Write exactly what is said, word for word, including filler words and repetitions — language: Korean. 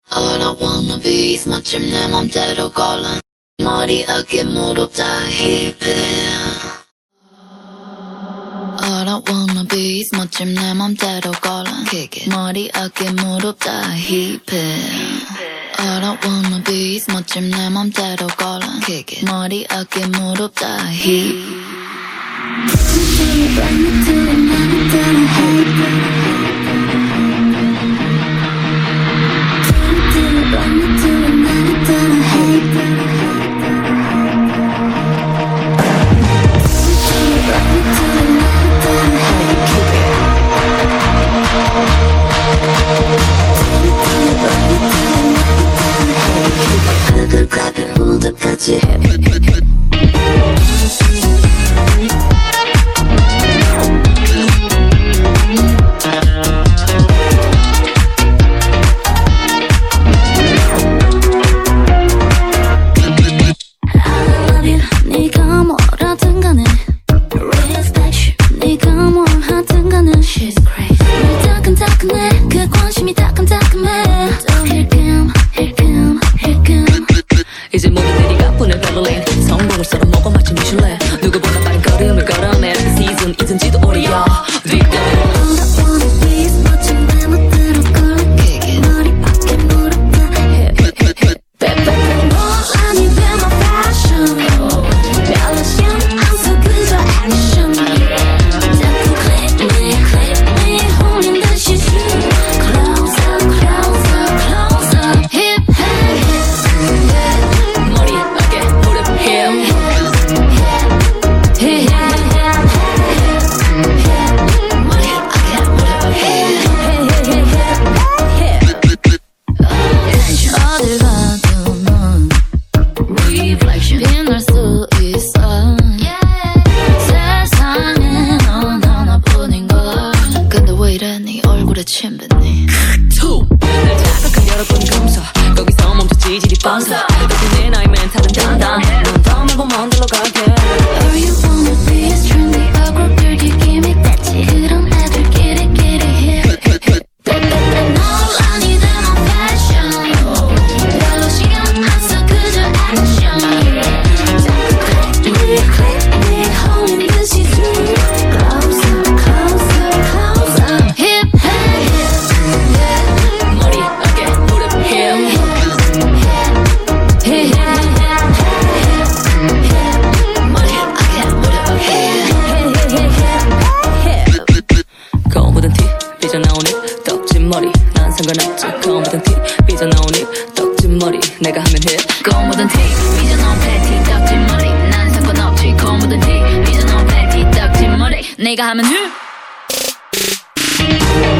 All I wanna be is 멋진 내 맘대로 걸어 머리 어깨 무릎 다 힙해. All I wanna be is 멋진 내 맘대로 걸어 머리 어깨 무릎 다 힙해. All I wanna be is 멋진 내 맘대로 걸어 머리 어깨 무릎 다 힙해. 그들까지 무드까지 이제 모두들이 가뿐한 베를린 성공을 썰어 먹어 마치 미슐랭 누구보다 빠른 걸음을 걸어내 시즌 이든지도 오래야 네 때문에 침 뱉니 날 자극한 여러분 검사 거기서 멈춰 지질이 뻔서 여기 내 나이 멘탈은 단단 넌 더 말고 먼 데로 갈게. All you wanna be is trendy awkward dirty gimmick that's 그런 애들 get it get it hip 넌 아니 난 on fashion 별로 신경 안 써 그저 action 자꾸 click me click me holding 듯이 zoom closer closer closer hip 머리 난 상관없지 검은 티 삐져나오니 떡진 머리 내가 하면 해 검은 티 삐져나온 팬티 떡진 머리 난 상관없지 검은 티 삐져나온 팬티 떡진 머리 내가 하면 해